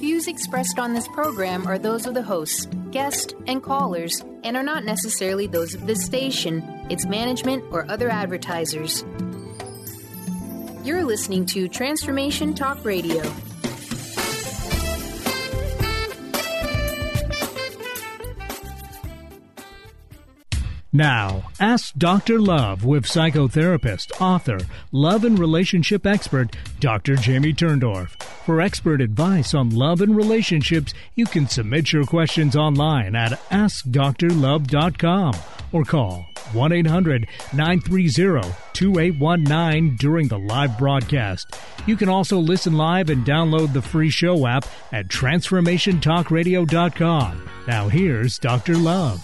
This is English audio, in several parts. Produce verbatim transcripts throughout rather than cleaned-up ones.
views expressed on this program are those of the hosts, guests, and callers, and are not necessarily those of this station, its management, or other advertisers. You're listening to Transformation Talk Radio. Now, ask Doctor Love with psychotherapist, author, love and relationship expert, Doctor Jamie Turndorf. For expert advice on love and relationships, you can submit your questions online at ask dr love dot com or call one eight hundred nine three zero two eight one nine during the live broadcast. You can also listen live and download the free show app at transformation talk radio dot com. Now here's Doctor Love.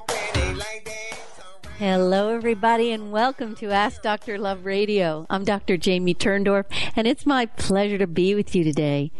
Hello, everybody, and welcome to Ask Doctor Love Radio. I'm Doctor Jamie Turndorf, and it's my pleasure to be with you today.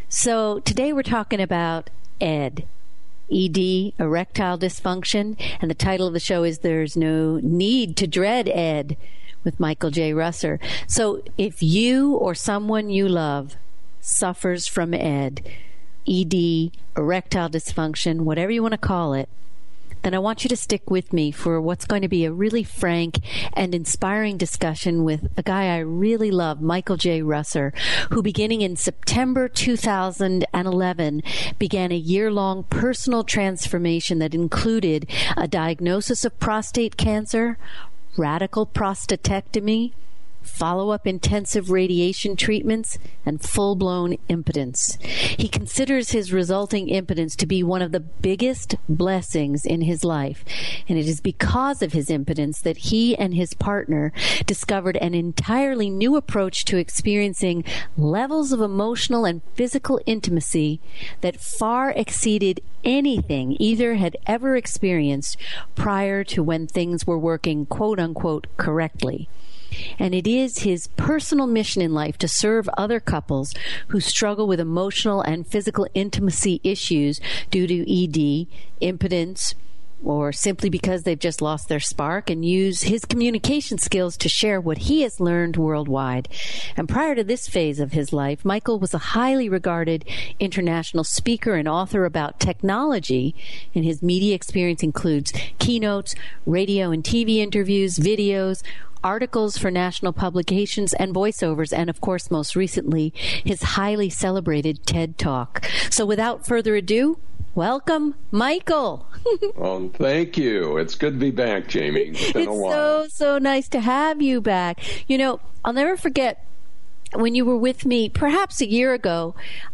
So today we're talking about E D, E D, erectile dysfunction, and the title of the show is There's No Need to Dread E D with Michael J. Russer. So if you or someone you love suffers from E D, E D, erectile dysfunction, whatever you want to call it, then I want you to stick with me for what's going to be a really frank and inspiring discussion with a guy I really love, Michael J. Russer, who beginning in September two thousand eleven began a year-long personal transformation that included a diagnosis of prostate cancer, radical prostatectomy, follow-up intensive radiation treatments, and full-blown impotence. He considers his resulting impotence to be one of the biggest blessings in his life, and it is because of his impotence that he and his partner discovered an entirely new approach to experiencing levels of emotional and physical intimacy that far exceeded anything either had ever experienced prior to when things were working quote-unquote correctly. And it is his personal mission in life to serve other couples who struggle with emotional and physical intimacy issues due to E D, impotence, or simply because they've just lost their spark, and use his communication skills to share what he has learned worldwide. And prior to this phase of his life, Michael was a highly regarded international speaker and author about technology, and his media experience includes keynotes, radio and T V interviews, videos, articles for national publications, and voiceovers, and of course, most recently, his highly celebrated TED Talk. So without further ado, welcome, Michael. Well, thank you. It's good to be back, Jamie. It's been it's a while. so, so nice to have you back. You know, I'll never forget when you were with me, perhaps a year ago,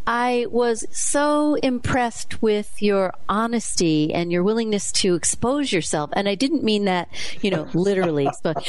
I was so impressed with your honesty and your willingness to expose yourself. And I didn't mean that, you know, literally, but,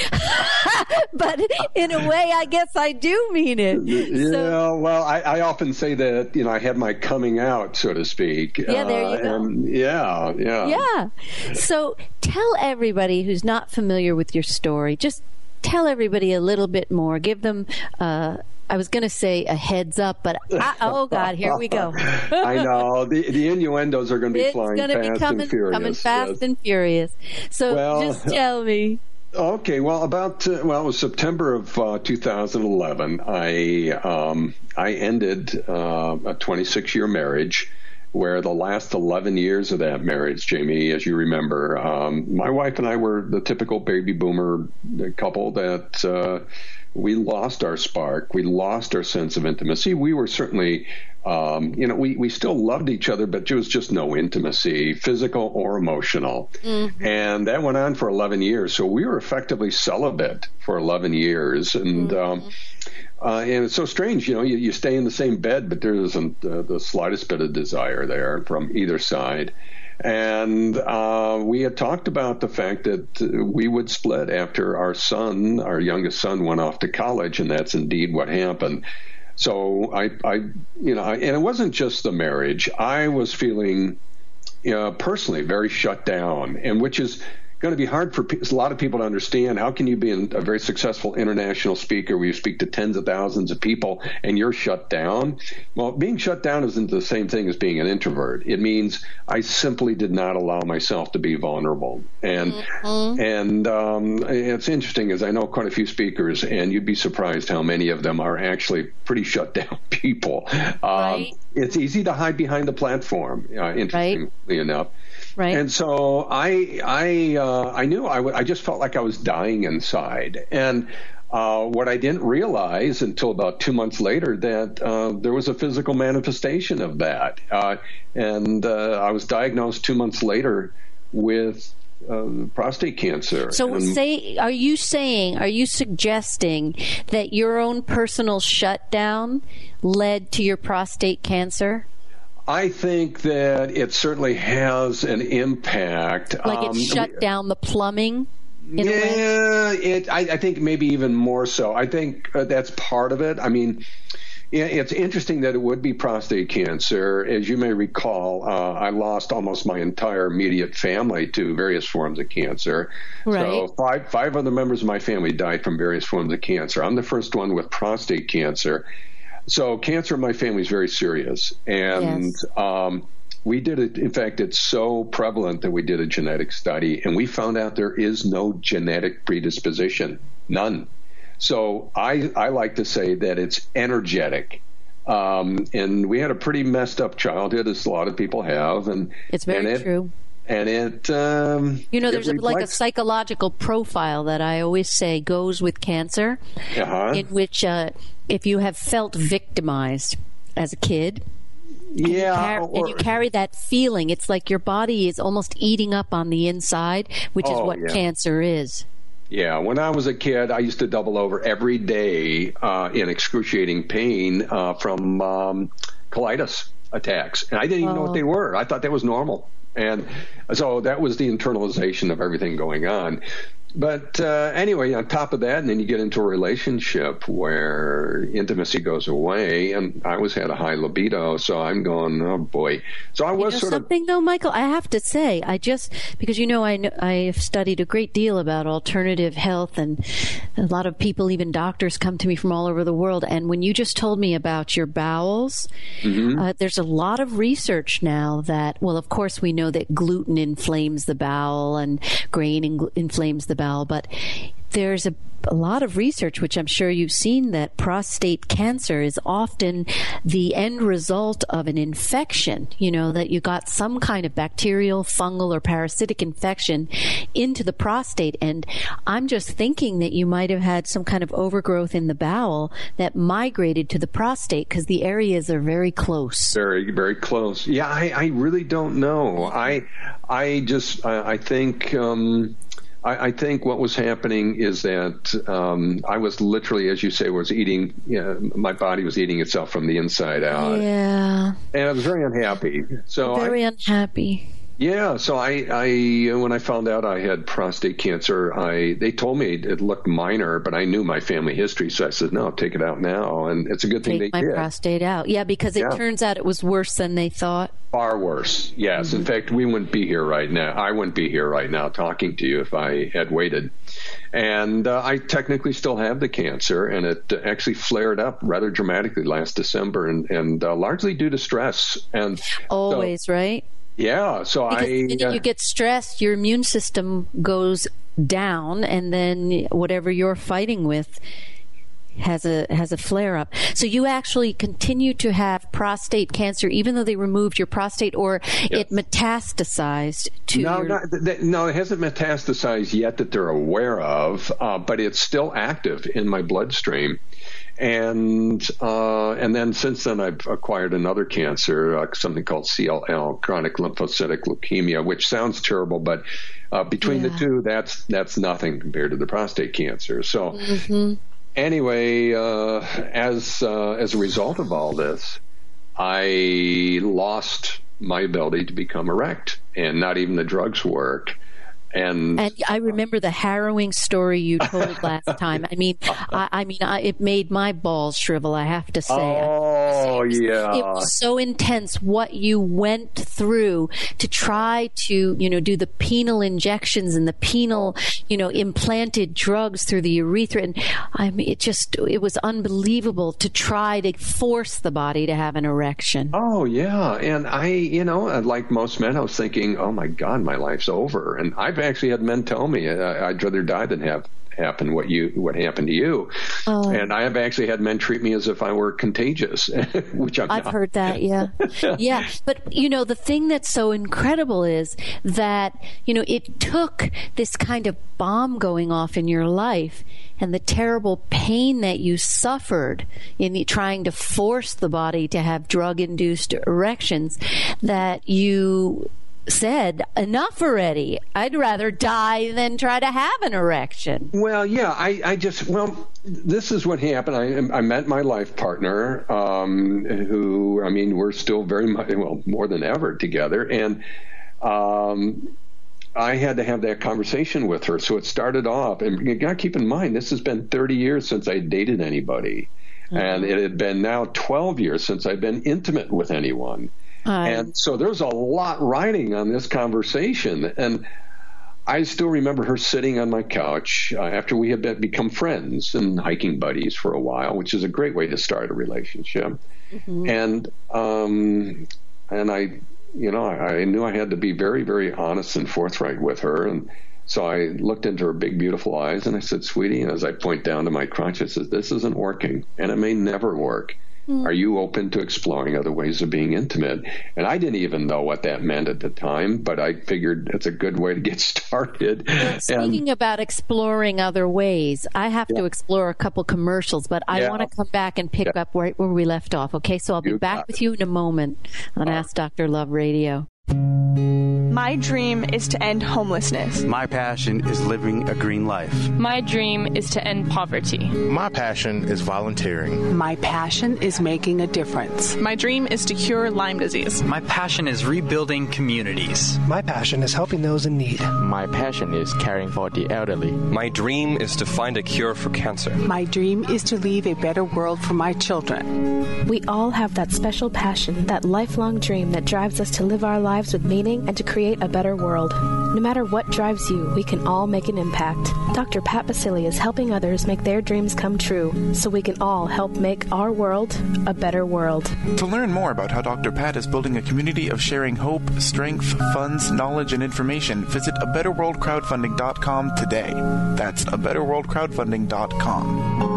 but in a way, I guess I do mean it. Yeah, so, well, I, I often say that, you know, I had my coming out, so to speak. Yeah, there you uh, go. And yeah, yeah. Yeah. So tell everybody who's not familiar with your story, just tell everybody a little bit more. Give them uh I was going to say a heads up, but I, oh God, here we go. I know the the innuendos are going to be it's flying gonna fast be coming, and furious. coming fast yes. and furious. So well, just tell me. Okay, well, about uh, well, it was September of uh, two thousand eleven. I um, I ended uh, a twenty-six year marriage, where the last eleven years of that marriage, Jamie, as you remember, um, my wife and I were the typical baby boomer couple that. Uh, We lost our spark. We lost our sense of intimacy. We were certainly, um, you know, we, we still loved each other, but there was just no intimacy, physical or emotional. Mm-hmm. And that went on for eleven years. So we were effectively celibate for eleven years. And, mm-hmm. um, uh, and it's so strange, you know, you, you stay in the same bed, but there isn't uh, the slightest bit of desire there from either side. And uh, we had talked about the fact that uh, we would split after our son, our youngest son, went off to college, and that's indeed what happened. So I, I you know, I, and it wasn't just the marriage. I was feeling, you know, personally very shut down, and which is going to be hard for pe- a lot of people to understand. How can you be a very successful international speaker where you speak to tens of thousands of people and you're shut down? Well, being shut down isn't the same thing as being an introvert. It means I simply did not allow myself to be vulnerable. And mm-hmm. and um, it's interesting, as I know quite a few speakers, and you'd be surprised how many of them are actually pretty shut down people. Right. Um, it's easy to hide behind the platform, uh, interestingly right. enough. Right. And so I, I, uh, I knew I, w- I just felt like I was dying inside. And uh, what I didn't realize until about two months later that uh, there was a physical manifestation of that. Uh, and uh, I was diagnosed two months later with uh, prostate cancer. So, and, say, are you saying, are you suggesting that your own personal shutdown led to your prostate cancer? I think that it certainly has an impact. Like it um, shut down the plumbing? In yeah, it. I, I think maybe even more so. I think uh, that's part of it. I mean, it's interesting that it would be prostate cancer. As you may recall, uh, I lost almost my entire immediate family to various forms of cancer. Right. So five, five other members of my family died from various forms of cancer. I'm the first one with prostate cancer. So cancer in my family is very serious. And yes. um, we did it. In fact, it's so prevalent that we did a genetic study, and we found out there is no genetic predisposition, none. So I, I like to say that it's energetic. Um, and we had a pretty messed up childhood, as a lot of people have. And it's very and it, true. And it, um, you know, there's it a, like a psychological profile that I always say goes with cancer, uh-huh. in which uh, if you have felt victimized as a kid, and yeah, you car- or, and you carry that feeling, it's like your body is almost eating up on the inside, which oh, is what yeah. cancer is. Yeah, when I was a kid, I used to double over every day uh, in excruciating pain uh, from um, colitis attacks, and I didn't even oh. know what they were. I thought that was normal. And so that was the internalization of everything going on. But uh, anyway, on top of that, and then you get into a relationship where intimacy goes away, and I always had a high libido, so I'm going, oh boy. So I was you know sort something of though, Michael. I have to say, I just because you know I know, I have studied a great deal about alternative health, and a lot of people, even doctors, come to me from all over the world. And when you just told me about your bowels, mm-hmm. uh, there's a lot of research now that, well, of course, we know that gluten inflames the bowel and grain in- inflames the bowel. But there's a, a lot of research, which I'm sure you've seen, that prostate cancer is often the end result of an infection, you know, that you got some kind of bacterial, fungal, or parasitic infection into the prostate. And I'm just thinking that you might have had some kind of overgrowth in the bowel that migrated to the prostate because the areas are very close. Very, very close. Yeah, I, I really don't know. I, I just, I, I think... Um, I think what was happening is that um, I was literally, as you say, was eating, you know, my body was eating itself from the inside out. Yeah. And I was very unhappy. So Very I, unhappy. Yeah. So I, I, when I found out I had prostate cancer, I, they told me it looked minor, but I knew my family history. So I said, no, take it out now. And it's a good thing take they my did. prostate out. Yeah, because it yeah. turns out it was worse than they thought. Far worse. Yes. Mm-hmm. In fact, we wouldn't be here right now. I wouldn't be here right now talking to you if I had waited. And uh, I technically still have the cancer, and it uh, actually flared up rather dramatically last December, and, and uh, largely due to stress. And always, so, right? Yeah. So because I. The minute uh, you get stressed, your immune system goes down, and then whatever you're fighting with has a has a flare up. So you actually continue to have prostate cancer even though they removed your prostate, or yes. it metastasized to no, your... not, th- no, it hasn't metastasized yet that they're aware of, uh, but it's still active in my bloodstream. And uh, and then since then I've acquired another cancer, uh, something called C L L, chronic lymphocytic leukemia, which sounds terrible, but uh, between yeah. the two, that's that's nothing compared to the prostate cancer. So. Mm-hmm. Anyway, uh, as uh, as a result of all this, I lost my ability to become erect, and not even the drugs work. And, and I remember the harrowing story you told last time. I mean, I, I mean, I, it made my balls shrivel, I have to say. Oh, it was, yeah. It was so intense what you went through to try to, you know, do the penal injections and the penal, you know, implanted drugs through the urethra. And I mean, it just, it was unbelievable to try to force the body to have an erection. Oh, yeah. And I, you know, like most men, I was thinking, oh, my God, my life's over. And I've actually had men tell me uh, I'd rather die than have happen what you what happened to you. Oh. And I have actually had men treat me as if I were contagious, which I'm I've not. heard that, yeah. Yeah. But, you know, the thing that's so incredible is that, you know, it took this kind of bomb going off in your life and the terrible pain that you suffered in trying to force the body to have drug-induced erections that you said, enough already. I'd rather die than try to have an erection. Well, yeah, I, I just, well, this is what happened. I, I met my life partner, um, who, I mean, we're still very much, well, more than ever together. And um, I had to have that conversation with her. So it started off, and you got to keep in mind, this has been thirty years since I dated anybody. Mm-hmm. And it had been now twelve years since I've been intimate with anyone. Um, and so there's a lot riding on this conversation. And I still remember her sitting on my couch uh, after we had been, become friends and hiking buddies for a while, which is a great way to start a relationship. Mm-hmm. And um, and I, you know, I, I knew I had to be very, very honest and forthright with her. And so I looked into her big, beautiful eyes and I said, sweetie, and as I point down to my crotch, I said, this isn't working and it may never work. Are you open to exploring other ways of being intimate? And I didn't even know what that meant at the time, but I figured it's a good way to get started. Well, speaking and, about exploring other ways, I have yeah. to explore a couple commercials, but I yeah. want to come back and pick yeah. up right where we left off. Okay, so I'll be you back with you in a moment on uh, Ask Doctor Love Radio. My dream is to end homelessness. My passion is living a green life. My dream is to end poverty. My passion is volunteering. My passion is making a difference. My dream is to cure Lyme disease. My passion is rebuilding communities. My passion is helping those in need. My passion is caring for the elderly. My dream is to find a cure for cancer. My dream is to leave a better world for my children. We all have that special passion, that lifelong dream that drives us to live our lives with meaning and to create a better world. No matter what drives you, we can all make an impact. Doctor Pat Baccili is helping others make their dreams come true, so we can all help make our world a better world. To learn more about how Doctor Pat is building a community of sharing hope, strength, funds, knowledge, and information, visit a better world crowdfunding dot com today. That's a better world crowdfunding dot com.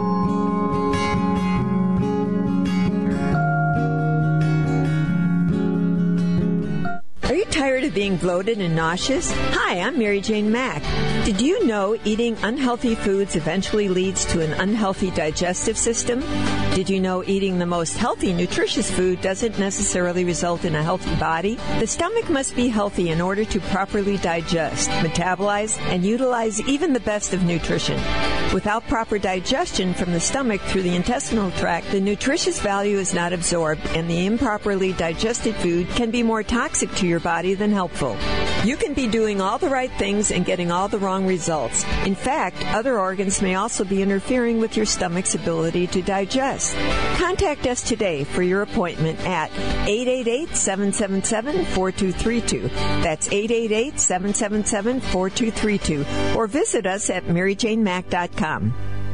Are you tired of being bloated and nauseous? Hi, I'm Mary Jane Mack. Did you know eating unhealthy foods eventually leads to an unhealthy digestive system? Did you know eating the most healthy, nutritious food doesn't necessarily result in a healthy body? The stomach must be healthy in order to properly digest, metabolize, and utilize even the best of nutrition. Without proper digestion from the stomach through the intestinal tract, the nutritious value is not absorbed, and the improperly digested food can be more toxic to your body than helpful. You can be doing all the right things and getting all the wrong results. In fact, other organs may also be interfering with your stomach's ability to digest. Contact us today for your appointment at eight eight eight, seven seven seven, four two three two. That's eight eight eight, seven seven seven, four two three two. Or visit us at mary jane mack dot com.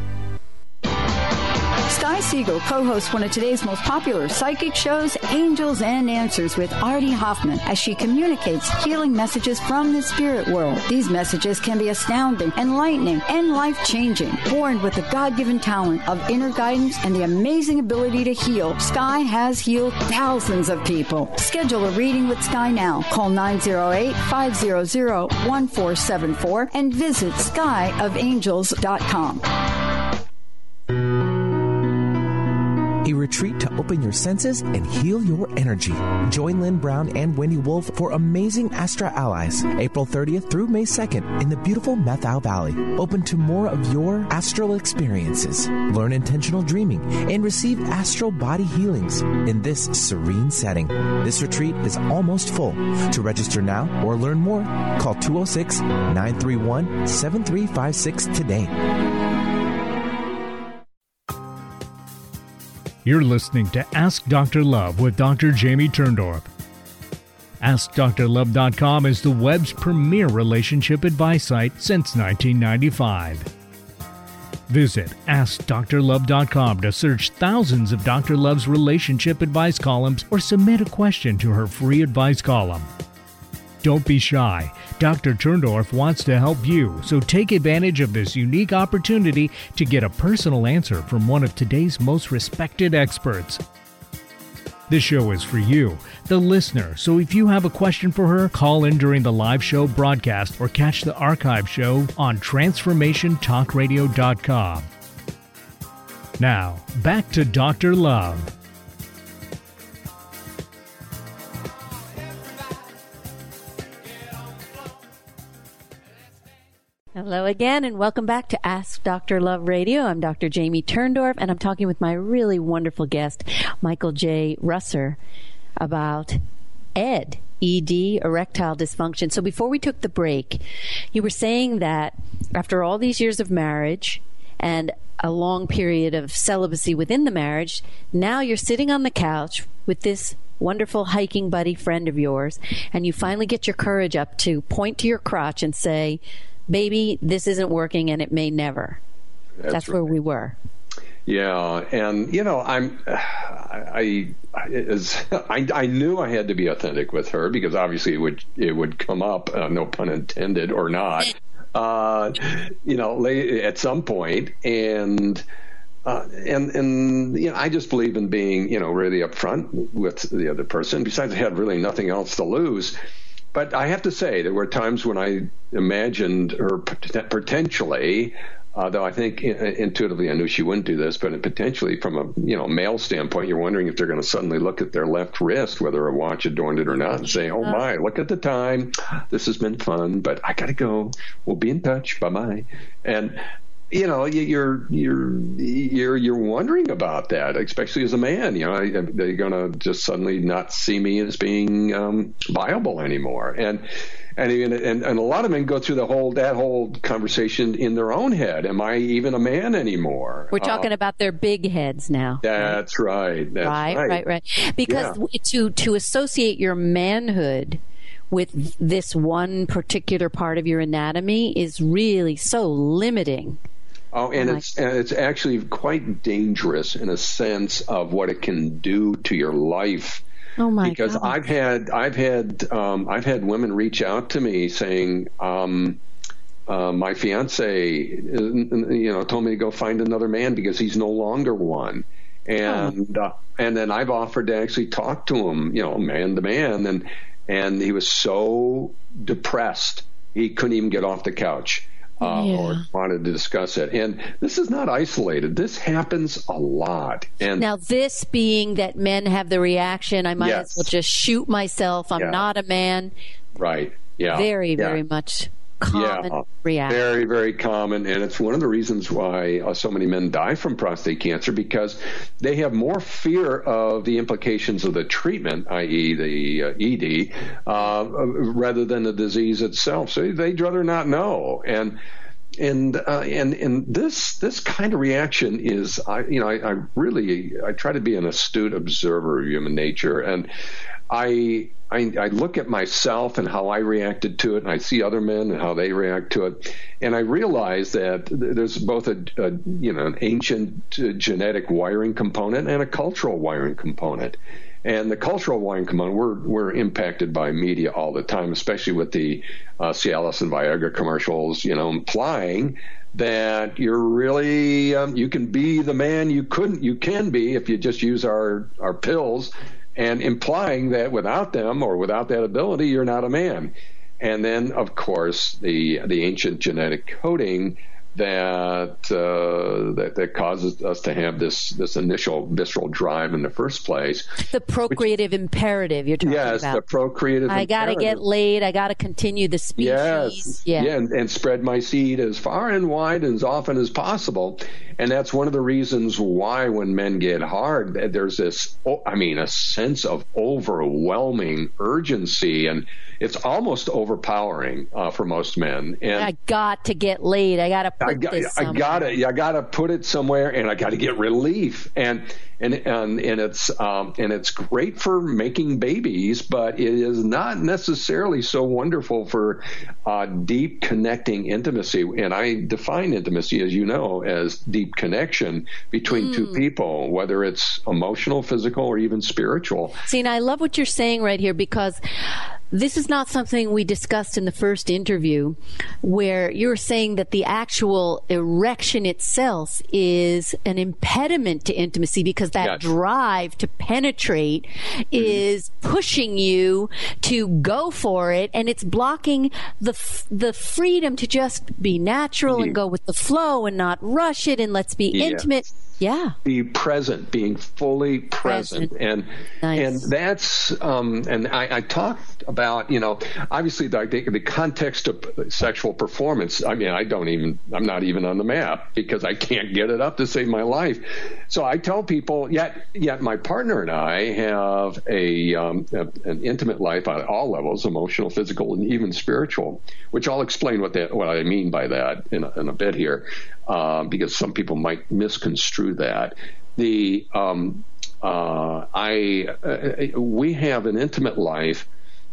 Sky Siegel co-hosts one of today's most popular psychic shows, Angels and Answers, with Artie Hoffman, as she communicates healing messages from the spirit world. These messages can be astounding, enlightening, and life-changing. Born with the God-given talent of inner guidance and the amazing ability to heal, Sky has healed thousands of people. Schedule a reading with Sky now. Call nine oh eight, five hundred, one four seven four and visit sky of angels dot com. A retreat to open your senses and heal your energy. Join Lynn Brown and Wendy Wolf for Amazing Astra Allies, April thirtieth through May second in the beautiful Methau Valley. Open to more of your astral experiences. Learn intentional dreaming and receive astral body healings in this serene setting. This retreat is almost full. To register now or learn more, call two oh six, nine three one, seven three five six today. You're listening to Ask Doctor Love with Doctor Jamie Turndorf. Ask Dr Love dot com is the web's premier relationship advice site since nineteen ninety-five. Visit Ask Dr Love dot com to search thousands of Doctor Love's relationship advice columns or submit a question to her free advice column. Don't be shy. Doctor Turndorf wants to help you, so take advantage of this unique opportunity to get a personal answer from one of today's most respected experts. This show is for you, the listener, so if you have a question for her, call in during the live show broadcast or catch the archive show on transformation talk radio dot com. Now, back to Doctor Love. Hello again, and welcome back to Ask Doctor Love Radio. I'm Doctor Jamie Turndorf, and I'm talking with my really wonderful guest, Michael J. Russer, about E D, E D, erectile dysfunction. So before we took the break, you were saying that after all these years of marriage and a long period of celibacy within the marriage, now you're sitting on the couch with this wonderful hiking buddy friend of yours, and you finally get your courage up to point to your crotch and say, baby, this isn't working, and it may never. That's, That's right. Where we were. Yeah, and you know, I'm, I, I, as, I, I knew I had to be authentic with her because obviously it would, it would come up, uh, no pun intended, or not, uh, you know, late, at some point, and. Uh, and, and, you know, I just believe in being, you know, really upfront with the other person. Besides, I had really nothing else to lose. But I have to say, there were times when I imagined her potentially, uh, though I think intuitively I knew she wouldn't do this, but potentially from a, you know, male standpoint, you're wondering if they're going to suddenly look at their left wrist, whether a watch adorned it or not, and say, oh, my, look at the time. This has been fun, but I got to go. We'll be in touch. Bye-bye. And you know, you're you're you're you're wondering about that, especially as a man. You know, they're going to just suddenly not see me as being um, viable anymore, and and even and, and a lot of men go through the whole that whole conversation in their own head. Am I even a man anymore? We're talking uh, about their big heads now. That's right. That's right. Right. Right. Right. Because yeah. to to associate your manhood with this one particular part of your anatomy is really so limiting. Oh, and oh it's and it's actually quite dangerous in a sense of what it can do to your life. Oh my because God. I've had I've had um, I've had women reach out to me saying, um, uh, my fiance, you know, told me to go find another man because he's no longer one, and oh. uh, and then I've offered to actually talk to him, you know, man to man, and and he was so depressed he couldn't even get off the couch. Uh, yeah. or wanted to discuss it. And this is not isolated. This happens a lot. And now, this being that men have the reaction, I might yes. as well just shoot myself. I'm yeah. not a man. Right. Yeah. Very, yeah. very much common yeah. reaction. Very, very common. And it's one of the reasons why uh, so many men die from prostate cancer, because they have more fear of the implications of the treatment, that is the uh, E D, uh, rather than the disease itself. So they'd rather not know. And And uh, and and this this kind of reaction is, I you know, I, I really I try to be an astute observer of human nature, and I, I I look at myself and how I reacted to it, and I see other men and how they react to it, and I realize that there's both a, a you know an ancient genetic wiring component and a cultural wiring component. And the cultural wiring component, we're we're impacted by media all the time, especially with the uh, Cialis and Viagra commercials, you know, implying that you're really um, you can be the man you couldn't you can be if you just use our our pills, and implying that without them or without that ability, you're not a man. And then, of course, the the ancient genetic coding that uh, that, that causes us to have this this initial visceral drive in the first place. The procreative Which, imperative you're talking yes, about. Yes, the procreative I got to get laid. I got to continue the species. Yes, yeah, yeah and, and spread my seed as far and wide and as often as possible. And that's one of the reasons why when men get hard, there's this, I mean, a sense of overwhelming urgency, and it's almost overpowering uh, for most men. And I got to get laid. I got to put I got, this I somewhere. got to, I got to put it somewhere, and I got to get relief. And and and and it's um, and it's great for making babies, but it is not necessarily so wonderful for uh, deep connecting intimacy. And I define intimacy, as you know, as deep connection between mm. two people, whether it's emotional, physical, or even spiritual. See, and I love what you're saying right here, because this is not something we discussed in the first interview, where you're saying that the actual erection itself is an impediment to intimacy, because that yes. drive to penetrate mm-hmm. is pushing you to go for it, and it's blocking the f- the freedom to just be natural mm-hmm. and go with the flow and not rush it, and let's be yeah. intimate. Yeah. Be present, being fully present. present. And nice. and that's, um, and I, I talked about, you know, obviously the, the context of sexual performance. I mean, I don't even, I'm not even on the map because I can't get it up to save my life. So I tell people, yet, yet my partner and I have a, um, a an intimate life on all levels, emotional, physical, and even spiritual, which I'll explain what that, what I mean by that in a, in a bit here. Uh, because some people might misconstrue that. The um, uh, I uh, we have an intimate life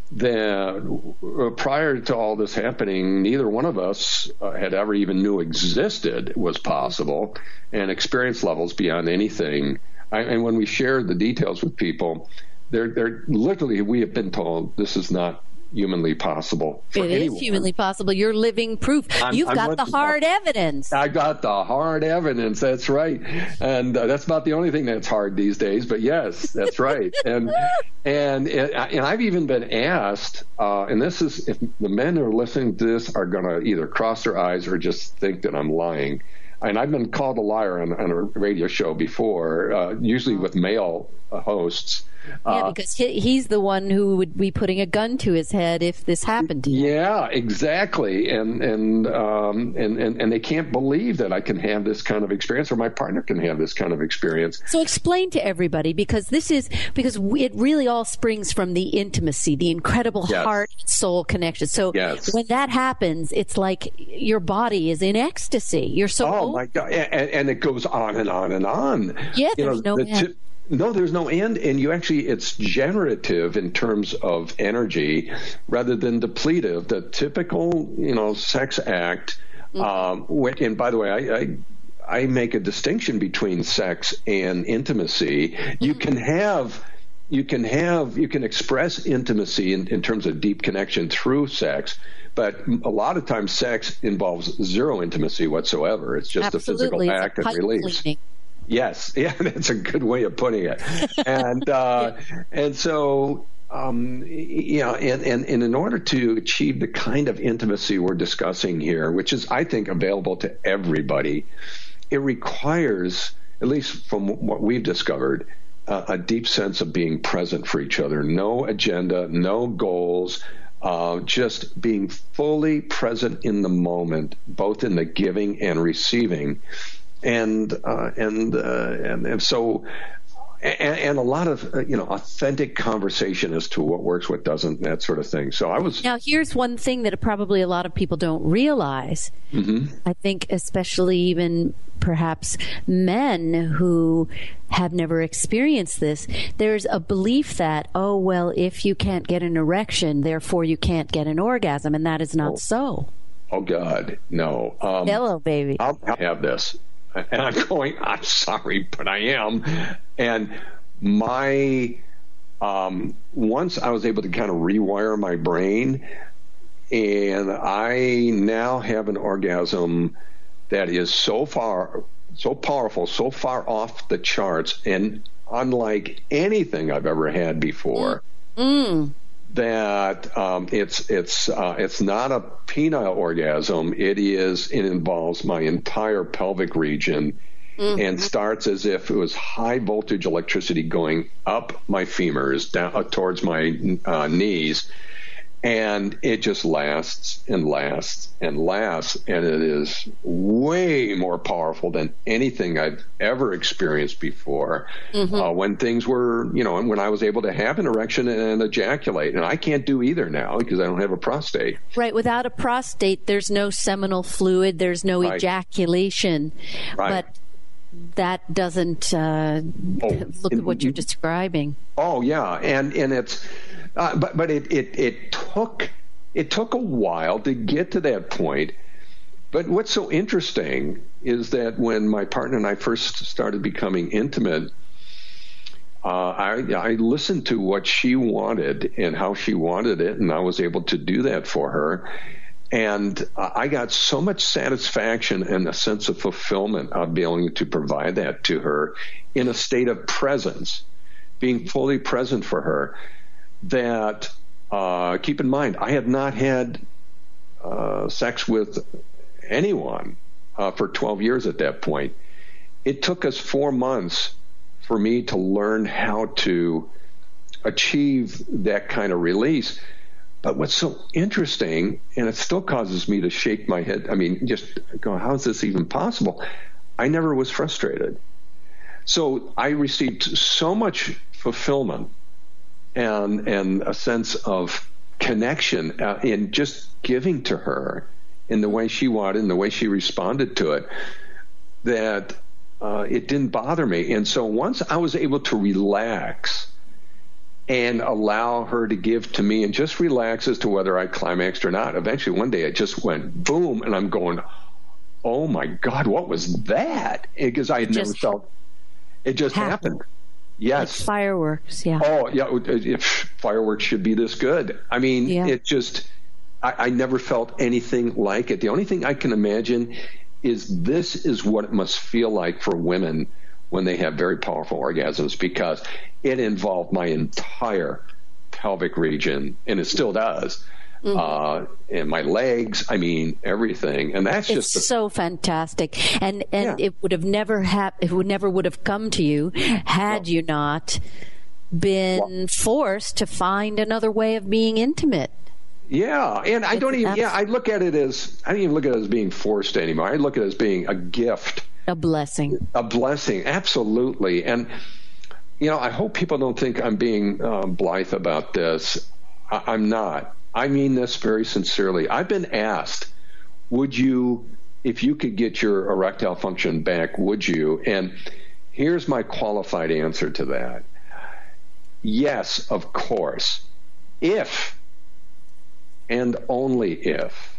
that uh, prior to all this happening, neither one of us uh, had ever even knew existed was possible, and experience levels beyond anything. I, and when we share the details with people, they're they're literally, we have been told this is not humanly possible for it anyone. Is humanly possible. You're living proof. I'm, You've I'm got the hard evidence. I got the hard evidence. That's right. And uh, that's about the only thing that's hard these days. But yes, that's right. and and and I've even been asked, uh, and this is, if the men who are listening to this are going to either cross their eyes or just think that I'm lying. And I've been called a liar on, on a radio show before, uh, usually with male uh, hosts. Yeah, uh, because he, he's the one who would be putting a gun to his head if this happened to him. Yeah, exactly. And and, um, and and and they can't believe that I can have this kind of experience, or my partner can have this kind of experience. So explain to everybody, because this is because we, it really all springs from the intimacy, the incredible yes. heart and soul connection. So yes. when that happens, it's like your body is in ecstasy. You're so oh old. my God, and, and it goes on and on and on. Yeah, you there's know, no the end. T- No, there's no end, and you actually, it's generative in terms of energy rather than depletive. The typical, you know, sex act, mm-hmm. um, when, and by the way, I, I I make a distinction between sex and intimacy. Mm-hmm. You can have, you can have, you can express intimacy in, in terms of deep connection through sex, but a lot of times sex involves zero intimacy whatsoever. It's just Absolutely. a physical act of release. Cleaning. Yes, yeah, that's a good way of putting it. And uh, and so, um, you know, and, and, and in order to achieve the kind of intimacy we're discussing here, which is, I think, available to everybody, it requires, at least from what we've discovered, uh, a deep sense of being present for each other. No agenda, no goals, uh, just being fully present in the moment, both in the giving and receiving. And, uh, and, uh, and, and so, and, and a lot of, uh, you know, authentic conversation as to what works, what doesn't, that sort of thing. So I was. Now, here's one thing that probably a lot of people don't realize. Mm-hmm. I think especially even perhaps men who have never experienced this, there's a belief that, oh, well, if you can't get an erection, therefore you can't get an orgasm. And that is not oh. so. Oh, God, no. Um, Hello, baby. I'll, I'll have this. And I'm going, I'm sorry, but I am. And my, um, once I was able to kind of rewire my brain, and I now have an orgasm that is so far, so powerful, so far off the charts, and unlike anything I've ever had before. Mm. that um, it's it's uh, it's not a penile orgasm. It is it involves my entire pelvic region, mm-hmm. and starts as if it was high voltage electricity going up my femurs down uh, towards my uh, knees, and it just lasts and lasts and lasts, and it is way more powerful than anything I've ever experienced before. Mm-hmm. Uh, when things were, you know, and when I was able to have an erection and ejaculate, and I can't do either now because I don't have a prostate. Right. Without a prostate, there's no seminal fluid, there's no right. ejaculation. Right. But that doesn't uh, oh, look at what you're describing. Oh yeah, and and it's. Uh, but but it, it, it took it took a while to get to that point. But what's so interesting is that when my partner and I first started becoming intimate, uh, I, I listened to what she wanted and how she wanted it, and I was able to do that for her. And uh, I got so much satisfaction and a sense of fulfillment of being able to provide that to her in a state of presence, being fully present for her. That, uh, keep in mind, I had not had uh, sex with anyone uh, for twelve years at that point. It took us four months for me to learn how to achieve that kind of release. But what's so interesting, and it still causes me to shake my head, I mean, just go, how is this even possible? I never was frustrated. So I received so much fulfillment and and a sense of connection uh, in just giving to her in the way she wanted and the way she responded to it, that uh, it didn't bother me. And so once I was able to relax and allow her to give to me and just relax as to whether I climaxed or not, eventually one day it just went boom, and I'm going, oh my God, what was that? Because I had never felt it just happened. happened. Yes. Like fireworks, yeah. Oh, yeah. If fireworks should be this good. I mean, yeah. it just, I, I never felt anything like it. The only thing I can imagine is this is what it must feel like for women when they have very powerful orgasms, because it involved my entire pelvic region, and it still does. Mm-hmm. Uh, and my legs, I mean, everything. And that's it's just a, so fantastic. And and yeah. it would have never hap- it would never would have come to you had no. you not been well, forced to find another way of being intimate. Yeah, and I it's, don't even yeah, I look at it as I don't even look at it as being forced anymore. I look at it as being a gift. A blessing. A blessing, absolutely. And you know, I hope people don't think I'm being um, blithe about this. I- I'm not. I mean this very sincerely. I've been asked, would you, if you could get your erectile function back, would you? And here's my qualified answer to that. Yes, of course. If, and only if,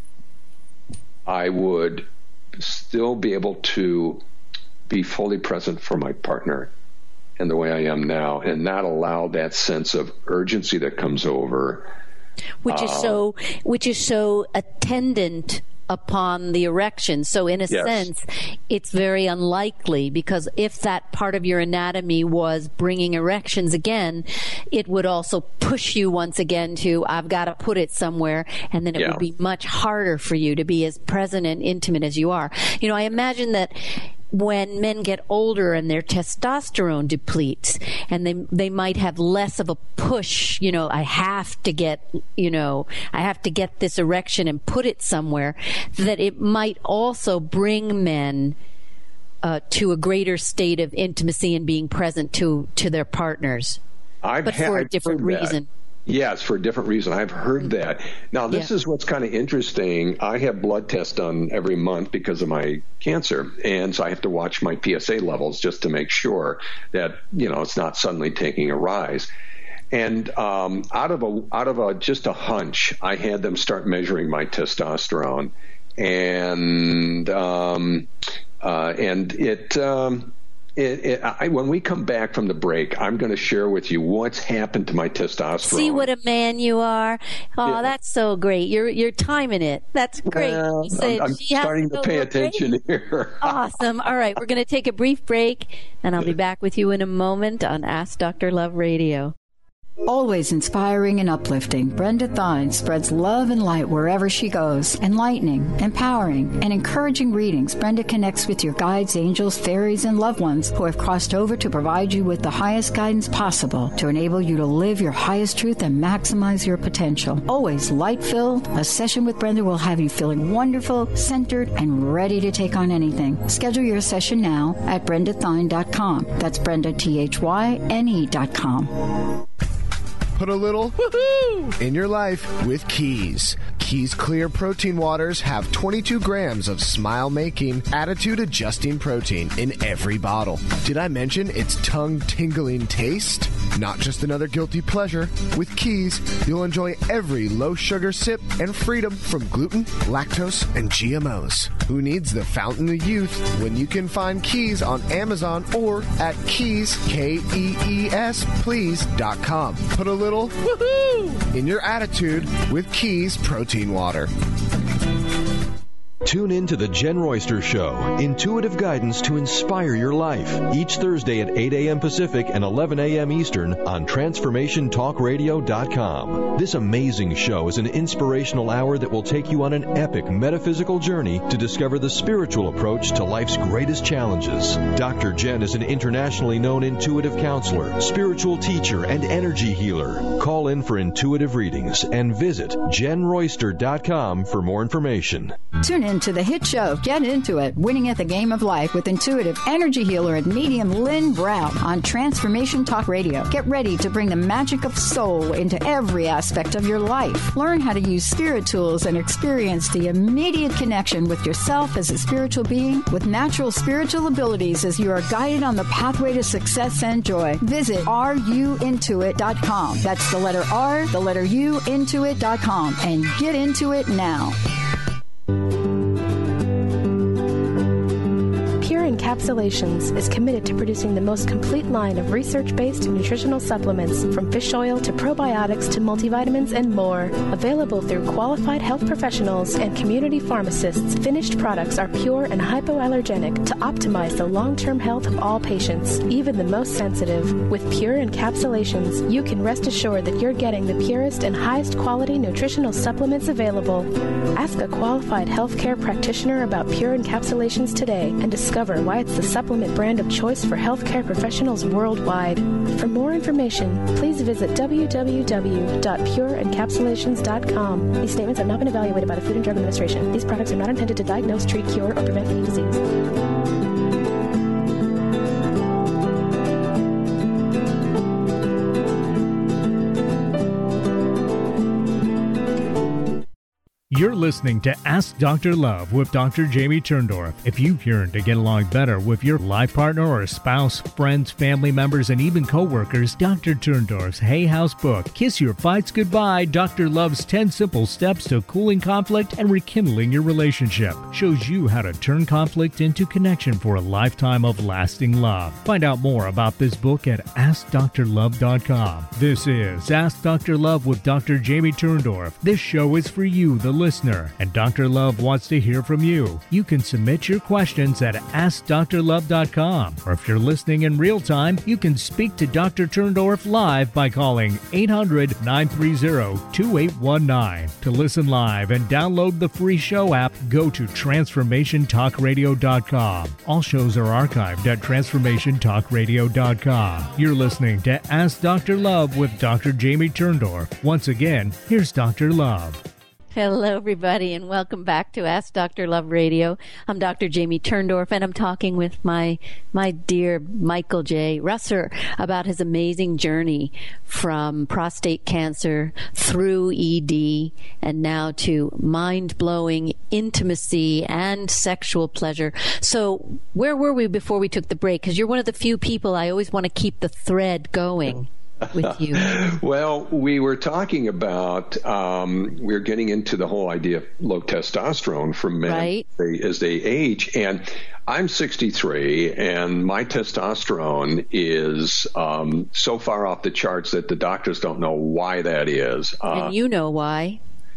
I would still be able to be fully present for my partner in the way I am now, and not allow that sense of urgency that comes over, Which is uh, so, which is so attendant upon the erection. So in a yes. sense, it's very unlikely, because if that part of your anatomy was bringing erections again, it would also push you once again to, I've got to put it somewhere, and then it yeah. would be much harder for you to be as present and intimate as you are. You know, I imagine that when men get older and their testosterone depletes, and they they might have less of a push, you know, I have to get, you know, I have to get this erection and put it somewhere, that it might also bring men uh, to a greater state of intimacy and being present to, to their partners, I've but ha- for a I've different reason. That. Yes, for a different reason. I've heard that. Now, this yeah. is what's kind of interesting. I have blood tests done every month because of my cancer, and so I have to watch my P S A levels just to make sure that, you know, it's not suddenly taking a rise. And um, out of a out of a just a hunch, I had them start measuring my testosterone, and um, uh, and it. Um, It, it, I, when we come back from the break, I'm going to share with you what's happened to my testosterone. See what a man you are. Oh, yeah. That's so great. You're you're timing it. That's great. Well, you said, I'm, I'm starting to pay attention great. here. Awesome. All right, we're going to take a brief break, and I'll be back with you in a moment on Ask Doctor Love Radio. Always inspiring and uplifting, Brenda Thine spreads love and light wherever she goes. Enlightening, empowering, and encouraging readings, Brenda connects with your guides, angels, fairies, and loved ones who have crossed over to provide you with the highest guidance possible to enable you to live your highest truth and maximize your potential. Always light-filled, a session with Brenda will have you feeling wonderful, centered, and ready to take on anything. Schedule your session now at brenda thine dot com. That's Brenda, T H Y N E dot com. Put a little woohoo in your life with Keys. Keys Clear Protein Waters have twenty-two grams of smile-making, attitude-adjusting protein in every bottle. Did I mention its tongue-tingling taste? Not just another guilty pleasure. With Keys, you'll enjoy every low-sugar sip and freedom from gluten, lactose, and G M Os. Who needs the fountain of youth when you can find Keys on Amazon or at keys, K E E S, please dot com. Put a little woohoo in your attitude with Keys Protein Water. Tune in to the Jen Royster Show, intuitive guidance to inspire your life, each Thursday at eight a.m. Pacific and eleven a.m. Eastern on transformation talk radio dot com. This amazing show is an inspirational hour that will take you on an epic metaphysical journey to discover the spiritual approach to life's greatest challenges. Doctor Jen is an internationally known intuitive counselor, spiritual teacher, and energy healer. Call in for intuitive readings and visit jen royster dot com for more information. Tune in to the hit show, Get Into It, Winning at the Game of Life with intuitive energy healer and medium Lynn Brown on Transformation Talk Radio. Get ready to bring the magic of soul into every aspect of your life. Learn how to use spirit tools and experience the immediate connection with yourself as a spiritual being with natural spiritual abilities as you are guided on the pathway to success and joy. Visit r u into it dot com. That's the letter R, the letter U, into it dot com, and get into it now. Pure Encapsulations is committed to producing the most complete line of research-based nutritional supplements, from fish oil to probiotics to multivitamins and more. Available through qualified health professionals and community pharmacists, finished products are pure and hypoallergenic to optimize the long-term health of all patients, even the most sensitive. With Pure Encapsulations, you can rest assured that you're getting the purest and highest quality nutritional supplements available. Ask a qualified healthcare practitioner about Pure Encapsulations today and discover why it's the supplement brand of choice for healthcare professionals worldwide. For more information, please visit w w w dot pure encapsulations dot com. These statements have not been evaluated by the Food and Drug Administration. These products are not intended to diagnose, treat, cure, or prevent any disease. You're listening to Ask Doctor Love with Doctor Jamie Turndorf. If you yearn to get along better with your life partner or spouse, friends, family members, and even coworkers, Doctor Turndorf's Hay House book, Kiss Your Fights Goodbye, Doctor Love's ten Simple Steps to Cooling Conflict and Rekindling Your Relationship, shows you how to turn conflict into connection for a lifetime of lasting love. Find out more about this book at ask dr love dot com. This is Ask Doctor Love with Doctor Jamie Turndorf. This show is for you, the listener. Listener, and Doctor Love wants to hear from you. You can submit your questions at ask dr love dot com, or if you're listening in real time, you can speak to Doctor Turndorf live by calling eight hundred, nine three zero, two eight one nine. To listen live and download the free show app, go to transformation talk radio dot com. All shows are archived at transformation talk radio dot com. You're listening to Ask Doctor Love with Doctor Jamie Turndorf. Once again, here's Doctor Love. Hello, everybody, and welcome back to Ask Doctor Love Radio. I'm Doctor Jamie Turndorf, and I'm talking with my my dear Michael J. Russer about his amazing journey from prostate cancer through E D and now to mind-blowing intimacy and sexual pleasure. So where were we before we took the break? Because you're one of the few people I always want to keep the thread going with you. Well, we were talking about, um, we we're getting into the whole idea of low testosterone for men right. they, as they age. And I'm sixty-three, and my testosterone is um, so far off the charts that the doctors don't know why that is. Uh, and you know why.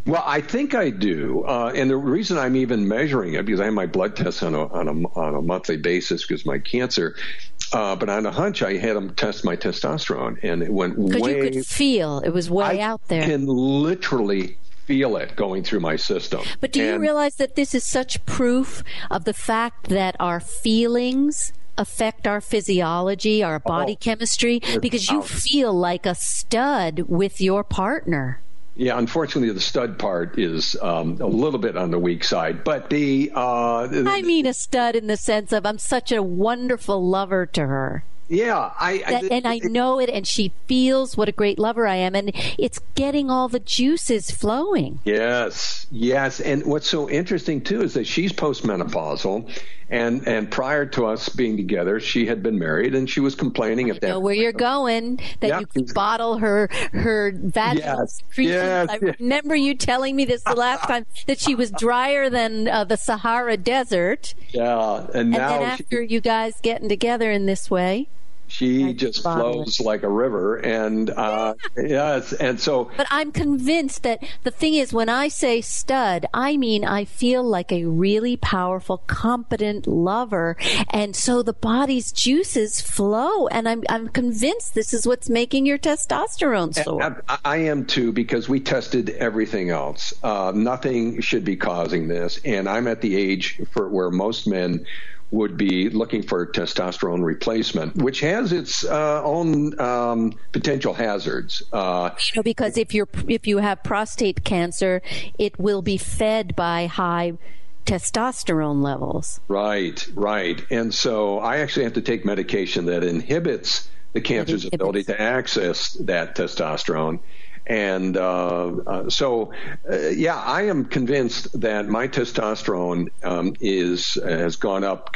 Well, I think I do, uh, and the reason I'm even measuring it, because I have my blood tests on a on a, on a monthly basis because of my cancer, uh, but on a hunch, I had them test my testosterone, and it went way. Because you could feel it was way I out there. I can literally feel it going through my system. But do and, you realize that this is such proof of the fact that our feelings affect our physiology, our body oh, chemistry? Because you feel like a stud with your partner. Yeah, unfortunately, the stud part is um, a little bit on the weak side. But the... Uh, I mean a stud in the sense of I'm such a wonderful lover to her. Yeah. I, that, I and I know it, and she feels what a great lover I am, and it's getting all the juices flowing. Yes, yes. And what's so interesting, too, is that she's postmenopausal, and, and prior to us being together, she had been married, and she was complaining at that. I know where you're going, that yep. you could bottle her, her vaginal yes. secretions. Yes. I remember you telling me this the last time, that she was drier than uh, the Sahara Desert. Yeah, and now... And then after she, you guys getting together in this way... She I just flows it. like a river, and uh, yeah. yes, and so. But I'm convinced that the thing is, when I say stud, I mean I feel like a really powerful, competent lover, and so the body's juices flow, and I'm I'm convinced this is what's making your testosterone soar. I, I am too, because we tested everything else. Uh, nothing should be causing this, and I'm at the age for where most men would be looking for testosterone replacement, which has its uh, own um, potential hazards. Uh, you know, because if you're if you have prostate cancer, it will be fed by high testosterone levels. Right, right. And so I actually have to take medication that inhibits the cancer's inhibits. ability to access that testosterone. And uh, uh, so, uh, yeah, I am convinced that my testosterone um, is has gone up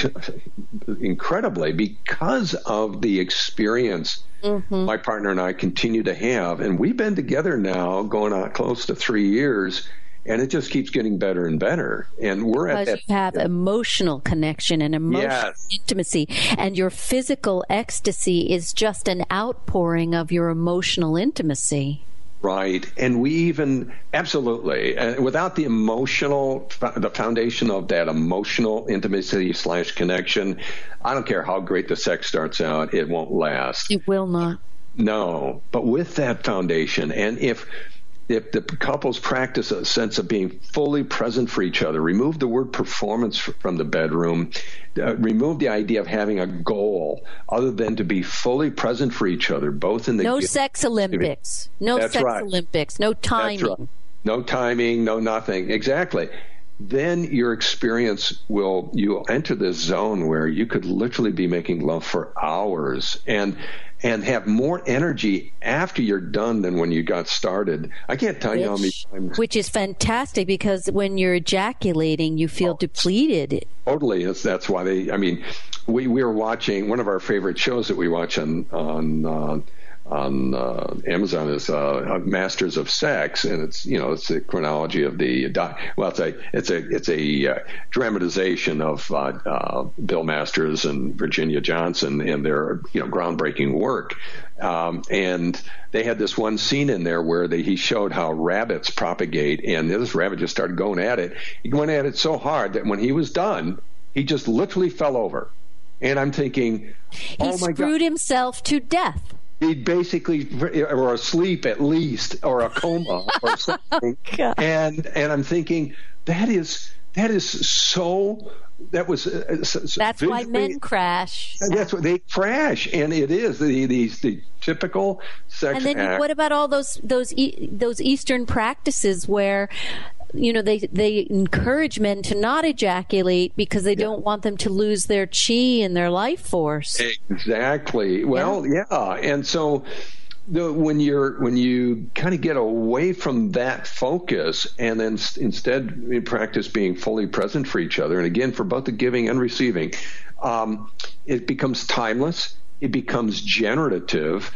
incredibly because of the experience mm-hmm. my partner and I continue to have. And we've been together now going on close to three years, and it just keeps getting better and better. And we're because at that. You have emotional connection and emotional yes. intimacy, and your physical ecstasy is just an outpouring of your emotional intimacy. Right. And we even, absolutely, uh, without the emotional, the foundation of that emotional intimacy slash connection, I don't care how great the sex starts out, it won't last. It will not. No. But with that foundation, and if if the couples practice a sense of being fully present for each other, remove the word performance from the bedroom, uh, remove the idea of having a goal other than to be fully present for each other, both in the... No sex Olympics. No That's sex right. Olympics. No timing. That's right. No timing, no nothing. Exactly. Then your experience will, you'll enter this zone where you could literally be making love for hours and and have more energy after you're done than when you got started. I can't tell which, you how many times. Which is fantastic, because when you're ejaculating, you feel oh, depleted. Totally. That's, that's why they, I mean, we, we were watching, one of our favorite shows that we watch on, on, uh, on uh, Amazon is uh, Masters of Sex, and it's you know it's a chronology of the doc- well it's a it's a it's a uh, dramatization of uh, uh, Bill Masters and Virginia Johnson and their you know groundbreaking work, um, and they had this one scene in there where they, he showed how rabbits propagate, and this rabbit just started going at it. He went at it so hard that when he was done, he just literally fell over, and I'm thinking, oh he my God, screwed himself to death. He basically, or asleep at least, or a coma, or something. Oh, and and I'm thinking that is that is so. That was. Uh, that's visually, why men crash. That's why they crash, and it is the the, the typical sex. And then act. What about all those those those Eastern practices where, you know, they they encourage men to not ejaculate because they yeah. don't want them to lose their chi and their life force. Exactly. Well, yeah, yeah. And so the, when you're when you kind of get away from that focus and then s- instead you practice being fully present for each other, and again for both the giving and receiving, um, it becomes timeless. It becomes generative.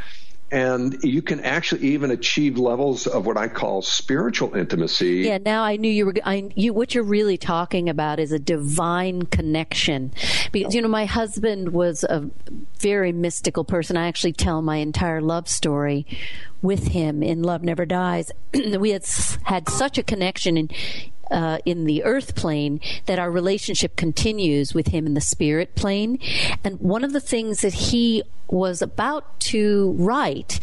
And you can actually even achieve levels of what I call spiritual intimacy. Yeah, now I knew you were. I, you, what you're really talking about is a divine connection. Because, you know, my husband was a very mystical person. I actually tell my entire love story with him in Love Never Dies. We had had such a connection in Uh, in the earth plane that our relationship continues with him in the spirit plane. And one of the things that he was about to write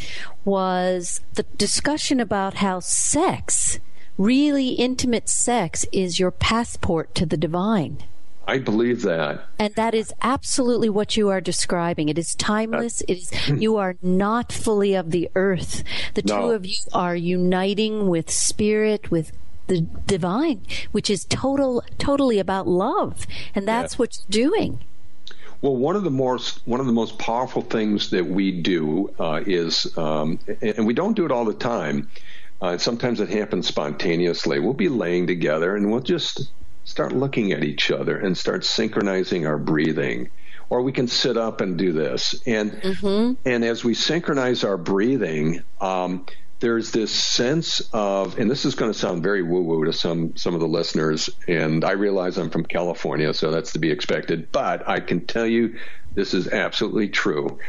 was the discussion about how sex, really intimate sex, is your passport to the divine. I believe that. And that is absolutely what you are describing. It is timeless. It is, you are not fully of the earth. The No. two of you are uniting with spirit, with the divine, which is total, totally about love, and that's Yeah. what you're doing. Well, one of the most one of the most powerful things that we do uh, is, um, and we don't do it all the time. Uh, sometimes it happens spontaneously. We'll be laying together, and we'll just start looking at each other and start synchronizing our breathing. Or we can sit up and do this, and mm-hmm. and as we synchronize our breathing, um, there's this sense of, and this is going to sound very woo-woo to some some of the listeners, and I realize I'm from California, so that's to be expected, but I can tell you this is absolutely true.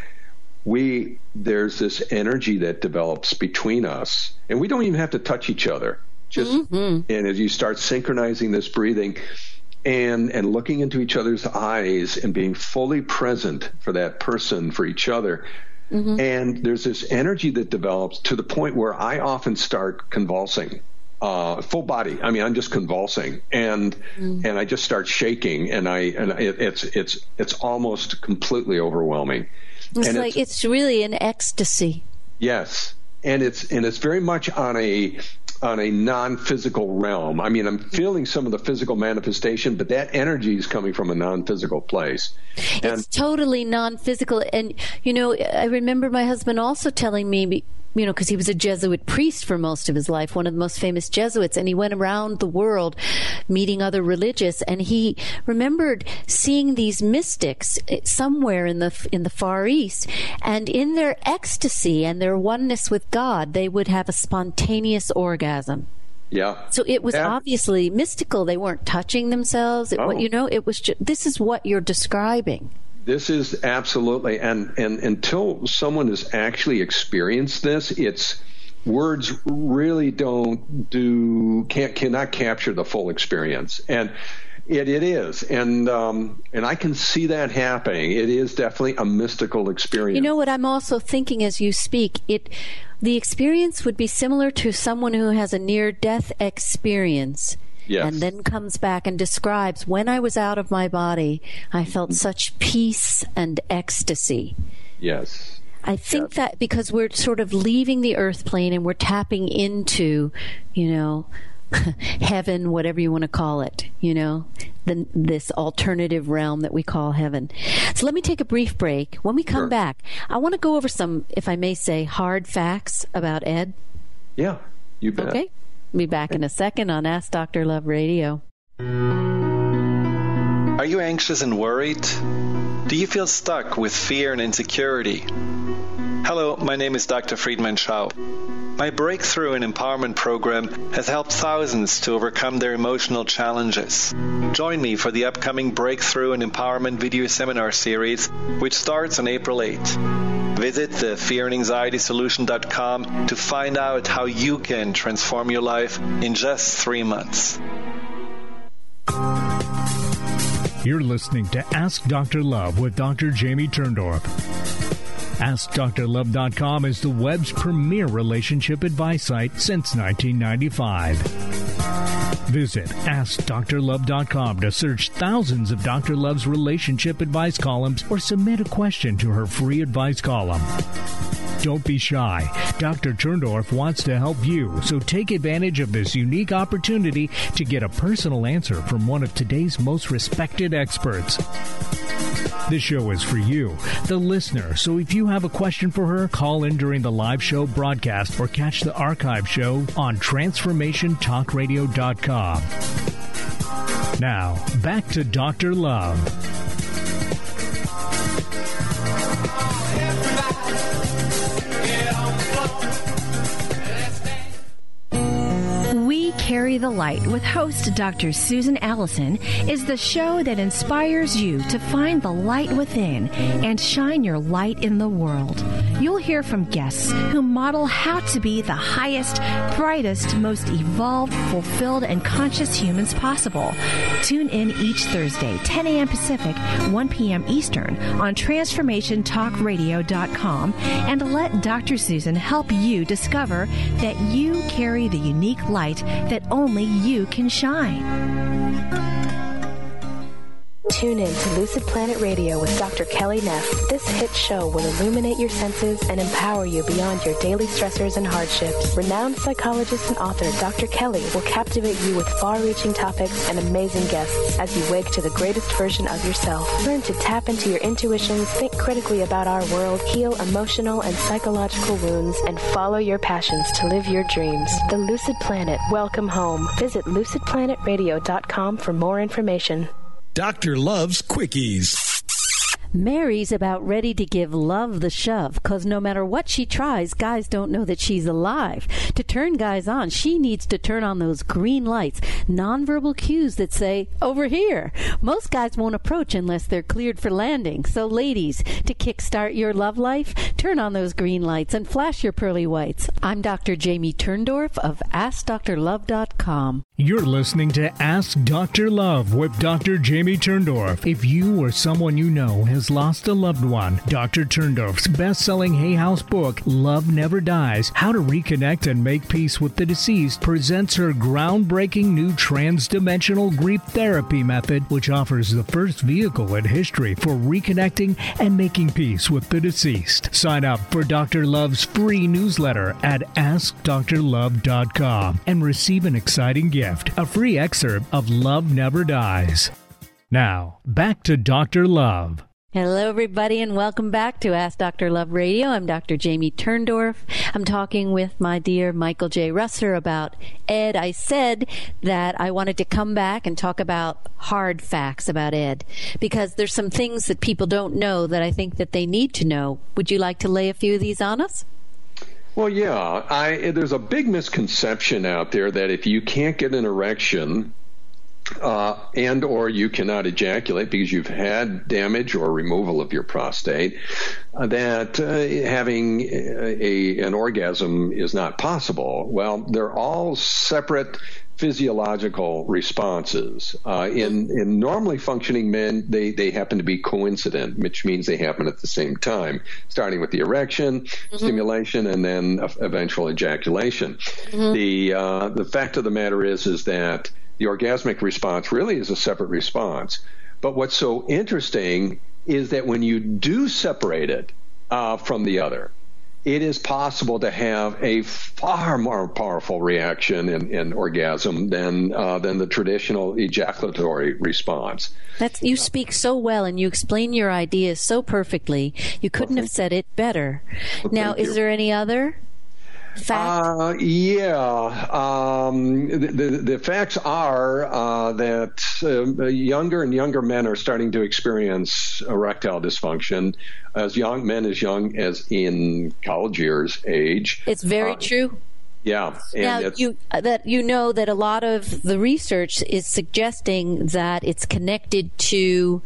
We there's this energy that develops between us, and we don't even have to touch each other. Just mm-hmm. and as you start synchronizing this breathing and and looking into each other's eyes and being fully present for that person, for each other, mm-hmm. and there's this energy that develops to the point where I often start convulsing, uh, full body. I mean, I'm just convulsing, and mm. and I just start shaking, and I and it, it's it's it's almost completely overwhelming. It's and like it's, it's really an ecstasy. Yes, and it's and it's very much on a on a non-physical realm. I mean, I'm feeling some of the physical manifestation, but that energy is coming from a non-physical place. And it's totally non-physical. And, you know, I remember my husband also telling me, you know, because he was a Jesuit priest for most of his life, one of the most famous Jesuits, and he went around the world meeting other religious, and he remembered seeing these mystics somewhere in the in the Far East, and in their ecstasy and their oneness with God, they would have a spontaneous orgasm. Yeah. So it was yeah. obviously mystical. They weren't touching themselves. It, oh. You know, it was. Just, this is what you're describing. This is absolutely, and, and until someone has actually experienced this, it's words really don't do can't cannot capture the full experience, and it it is, and um, and I can see that happening. It is definitely a mystical experience. You know what I'm also thinking as you speak, it the experience would be similar to someone who has a near-death experience. Yes. And then comes back and describes, when I was out of my body, I felt such peace and ecstasy. Yes. I think yes. that because we're sort of leaving the earth plane and we're tapping into, you know, heaven, whatever you want to call it, you know, the, this alternative realm that we call heaven. So let me take a brief break. When we come sure. back, I want to go over some, if I may say, hard facts about Ed. Yeah, you bet. Okay. Be back in a second on Ask Doctor Love Radio. Are you anxious and worried? Do you feel stuck with fear and insecurity? Hello, my name is Doctor Friedman Schau. My Breakthrough and Empowerment program has helped thousands to overcome their emotional challenges. Join me for the upcoming Breakthrough and Empowerment video seminar series, which starts on April eighth. Visit the fear and anxiety solution dot com to find out how you can transform your life in just three months. You're listening to Ask Doctor Love with Doctor Jamie Turndorf. Ask Dr Love dot com is the web's premier relationship advice site since nineteen ninety-five. Visit Ask Dr Love dot com to search thousands of Doctor Love's relationship advice columns or submit a question to her free advice column. Don't be shy. Doctor Turndorf wants to help you, so take advantage of this unique opportunity to get a personal answer from one of today's most respected experts. This show is for you, the listener, so if you have a question for her, call in during the live show broadcast or catch the archive show on transformation talk radio dot com. Now, back to Doctor Love. Everybody, get Carry the Light with host Doctor Susan Allison is the show that inspires you to find the light within and shine your light in the world. You'll hear from guests who model how to be the highest, brightest, most evolved, fulfilled, and conscious humans possible. Tune in each Thursday, ten a.m. Pacific, one p.m. Eastern on transformation talk radio dot com and let Doctor Susan help you discover that you carry the unique light that only you can shine. Tune in to Lucid Planet Radio with Doctor Kelly Neff. This hit show will illuminate your senses and empower you beyond your daily stressors and hardships. Renowned psychologist and author Doctor Kelly will captivate you with far-reaching topics and amazing guests as you wake to the greatest version of yourself. Learn to tap into your intuitions, think critically about our world, heal emotional and psychological wounds, and follow your passions to live your dreams. The Lucid Planet. Welcome home. Visit lucid planet radio dot com for more information. Doctor Love's Quickies. Mary's about ready to give Love the shove, because no matter what she tries, guys don't know that she's alive. To turn guys on, she needs to turn on those green lights, nonverbal cues that say, over here. Most guys won't approach unless they're cleared for landing. So ladies, to kickstart your love life, turn on those green lights and flash your pearly whites. I'm Doctor Jamie Turndorf of ask dr love dot com. You're listening to Ask Doctor Love with Doctor Jamie Turndorf. If you or someone you know has lost a loved one, Doctor Turndorf's best-selling Hay House book, Love Never Dies, How to Reconnect and Make Peace with the Deceased, presents her groundbreaking new trans-dimensional grief therapy method, which offers the first vehicle in history for reconnecting and making peace with the deceased. Sign up for Doctor Love's free newsletter at ask dr love dot com and receive an exciting gift. A free excerpt of Love Never Dies. Now, back to Doctor Love. Hello, everybody, and welcome back to Ask Doctor Love Radio. I'm Doctor Jamie Turndorf. I'm talking with my dear Michael J. Russer about Ed. I said that I wanted to come back and talk about hard facts about Ed, because there's some things that people don't know that I think that they need to know. Would you like to lay a few of these on us? Well, yeah, I, there's a big misconception out there that if you can't get an erection uh, and or you cannot ejaculate because you've had damage or removal of your prostate, uh, that uh, having a, a, an orgasm is not possible. Well, they're all separate physiological responses. Uh, in, in normally functioning men, they, they happen to be coincident, which means they happen at the same time, starting with the erection, mm-hmm. stimulation, and then eventual ejaculation. Mm-hmm. The uh, the fact of the matter is, is that the orgasmic response really is a separate response. But what's so interesting is that when you do separate it uh, from the other, it is possible to have a far more powerful reaction in, in orgasm than uh, than the traditional ejaculatory response. That's, you speak so well, and you explain your ideas so perfectly. You couldn't well, have said it better. Well, now, is you. there any other fact? Uh, yeah. Um, the, the, the facts are uh, that uh, younger and younger men are starting to experience erectile dysfunction. As young men, as young as in college years age. It's very uh, true. Yeah. And now, you, that you know that a lot of the research is suggesting that it's connected to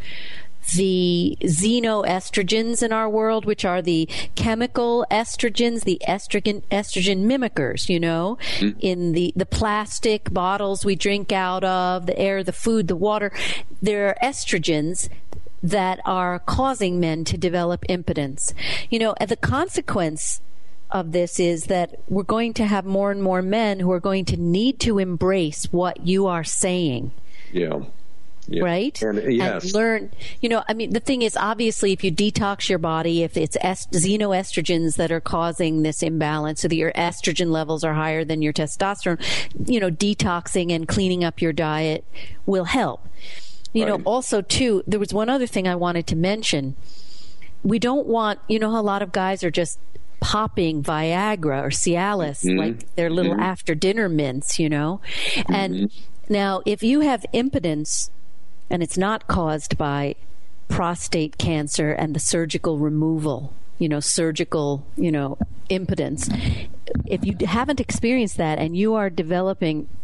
the xenoestrogens in our world, which are the chemical estrogens, the estrogen estrogen mimickers, you know, mm-hmm. in the, the plastic bottles we drink out of, the air, the food, the water. There are estrogens that are causing men to develop impotence. You know, and the consequence of this is that we're going to have more and more men who are going to need to embrace what you are saying. Yeah. Yeah. Right? And, yes. and learn, you know, I mean, the thing is, obviously, if you detox your body, if it's est- xenoestrogens that are causing this imbalance, so that your estrogen levels are higher than your testosterone, you know, detoxing and cleaning up your diet will help. You right. know, also, too, there was one other thing I wanted to mention. We don't want, you know, a lot of guys are just popping Viagra or Cialis, mm-hmm. like their little mm-hmm. after dinner mints, you know. Mm-hmm. And now, if you have impotence, and it's not caused by prostate cancer and the surgical removal, you know, surgical, you know, impotence. If you haven't experienced that and you are developing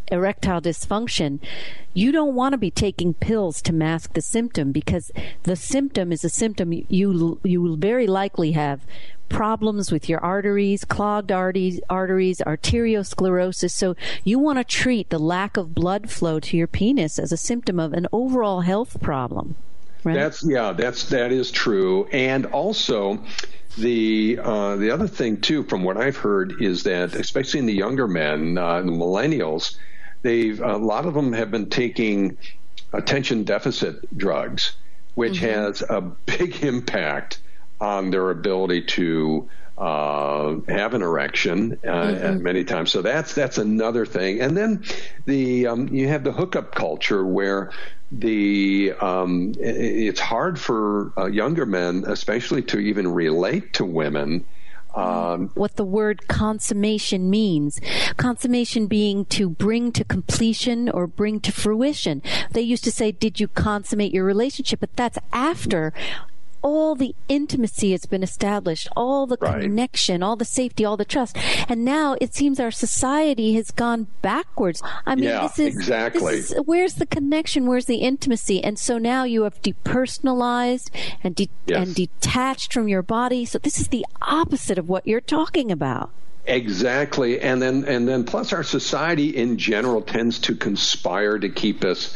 erectile dysfunction, you don't want to be taking pills to mask the symptom, because the symptom is a symptom. You you will very likely have problems with your arteries, clogged arteries, arteries, arteriosclerosis. So you want to treat the lack of blood flow to your penis as a symptom of an overall health problem. Right? That's yeah, that's that is true. And also, the uh, the other thing too, from what I've heard, is that especially in the younger men, uh, the millennials, they've a lot of them have been taking attention deficit drugs, which mm-hmm. has a big impact on their ability to uh, have an erection uh, mm-hmm. many times. So that's that's another thing. And then the um, you have the hookup culture where the um, it's hard for uh, younger men, especially, to even relate to women. Um, what the word consummation means. Consummation being to bring to completion or bring to fruition. They used to say, did you consummate your relationship? But that's after all the intimacy has been established, all the right. connection, all the safety, all the trust. And now it seems our society has gone backwards. I mean, yeah, this is exactly. This is, where's the connection? Where's the intimacy? And so now you have depersonalized and de- yes. and detached from your body. So this is the opposite of what you're talking about. Exactly. And then and then plus our society in general tends to conspire to keep us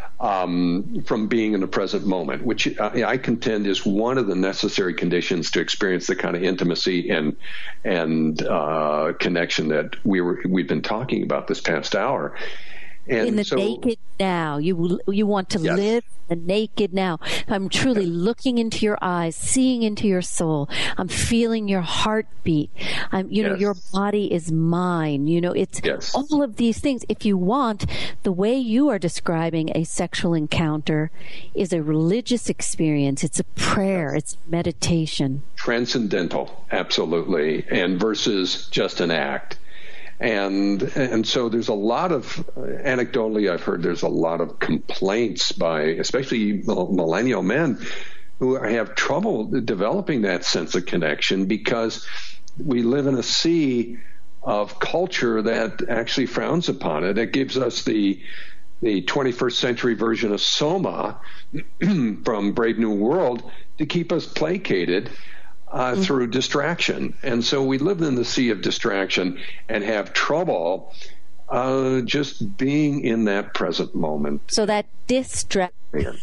Um, from being in the present moment, which I, I contend is one of the necessary conditions to experience the kind of intimacy and and uh, connection that we were we've been talking about this past hour. And in the so, naked now, you you want to yes. live the naked now. I'm truly looking into your eyes, seeing into your soul. I'm feeling your heartbeat. I'm, you know, yes. your body is mine. You know, it's yes. all of these things. If you want, the way you are describing a sexual encounter is a religious experience. It's a prayer. It's meditation. Transcendental, absolutely, and versus just an act. And and so there's a lot of, anecdotally, I've heard there's a lot of complaints by especially millennial men who have trouble developing that sense of connection because we live in a sea of culture that actually frowns upon it. It gives us the the twenty-first century version of Soma from Brave New World to keep us placated Uh, mm-hmm. through distraction. And so we live in the sea of distraction and have trouble uh, just being in that present moment. So that distraction.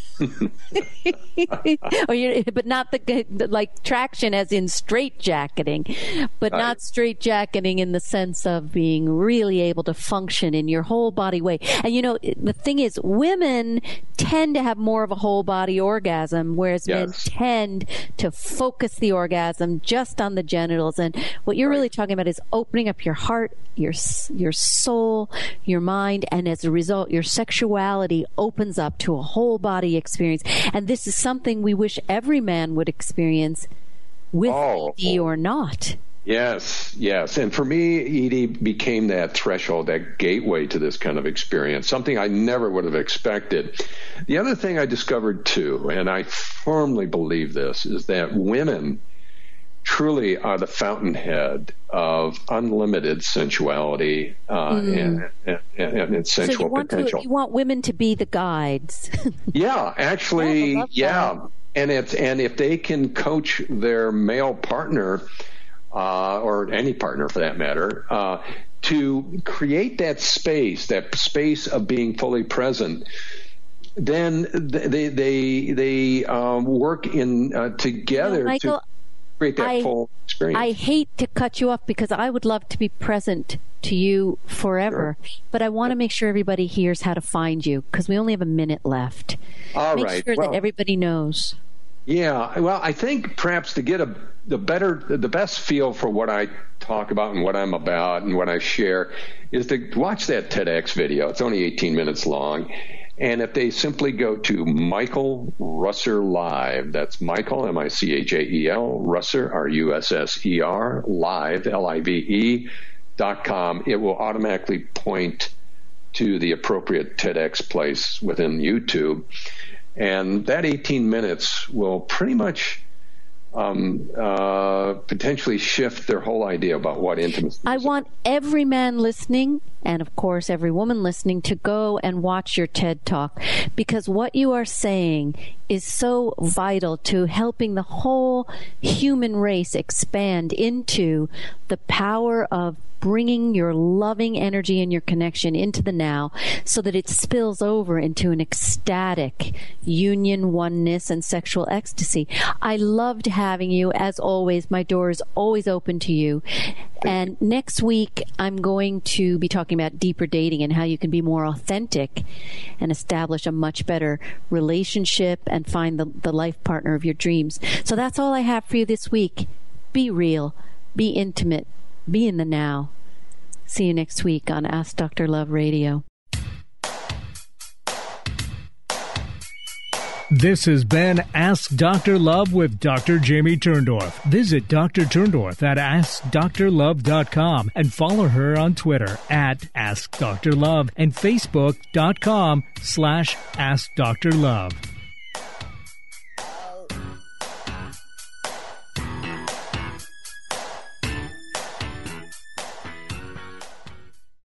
or you, but not the like traction as in straight jacketing, but right. not straight jacketing in the sense of being really able to function in your whole body way. And you know, the thing is, women tend to have more of a whole body orgasm, whereas yes. men tend to focus the orgasm just on the genitals. And what you're right. really talking about is opening up your heart, your your soul, your mind, and as a result, your sexuality opens up to a whole body experience. And this is something we wish every man would experience, with oh. E D or not. Yes, yes. And for me, E D became that threshold, that gateway to this kind of experience, something I never would have expected. The other thing I discovered, too, and I firmly believe this, is that women truly are the fountainhead of unlimited sensuality uh, mm. and, and, and, and sensual so you want potential. To, you want women to be the guides. yeah, actually, oh, yeah. That. And it's and if they can coach their male partner, uh, or any partner for that matter, uh, to create that space, that space of being fully present, then they they they um, work in uh, together you know, Michael, to create that I, full experience. I hate to cut you off because I would love to be present to you forever, sure. but I want to make sure everybody hears how to find you because we only have a minute left. All make right. sure well, that everybody knows. Yeah, well, I think perhaps to get a the better, the best feel for what I talk about and what I'm about and what I share is to watch that TEDx video. It's only eighteen minutes long. And if they simply go to Michael Russer Live, that's Michael, M I C H A E L, Russer, R U S S E R, Live, L I V E, dot com, it will automatically point to the appropriate TEDx place within YouTube. And that eighteen minutes will pretty much um, uh, potentially shift their whole idea about what intimacy is. I want every man listening and of course every woman listening to go and watch your TED Talk, because what you are saying is so vital to helping the whole human race expand into the power of bringing your loving energy and your connection into the now so that it spills over into an ecstatic union, oneness, and sexual ecstasy. I loved having you. As always, my door is always open to you. And next week, I'm going to be talking about deeper dating and how you can be more authentic and establish a much better relationship and find the, the life partner of your dreams. So that's all I have for you this week. Be real. Be intimate. Be in the now. See you next week on Ask Doctor Love Radio. This has been Ask Doctor Love with Doctor Jamie Turndorf. Visit Doctor Turndorf at ask dr love dot com and follow her on Twitter at Ask Doctor Love and Facebook dot com slash Ask Doctor Love.